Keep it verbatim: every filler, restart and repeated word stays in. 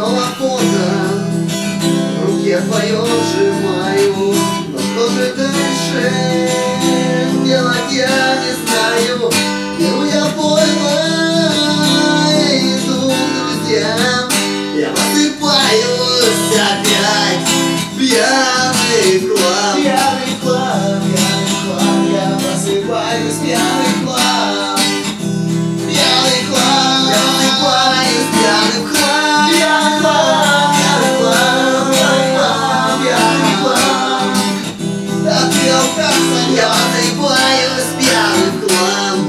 снова фото, в руке твоем сжимаю. Но что же дальше делать я не знаю. Беру я пойло и иду к друзьям. Я посыпаюсь опять в пьяный хлам. Пьяный хлам, пьяный хлам, я просыпаюсь в пьяный хлам. Пьяный хлам, пьяный хлам, пьяный хлам, Пьяный хлам, пьяный хлам, пьяный хлам, пьяный хлам. я посыпаюсь в пьяный хлам.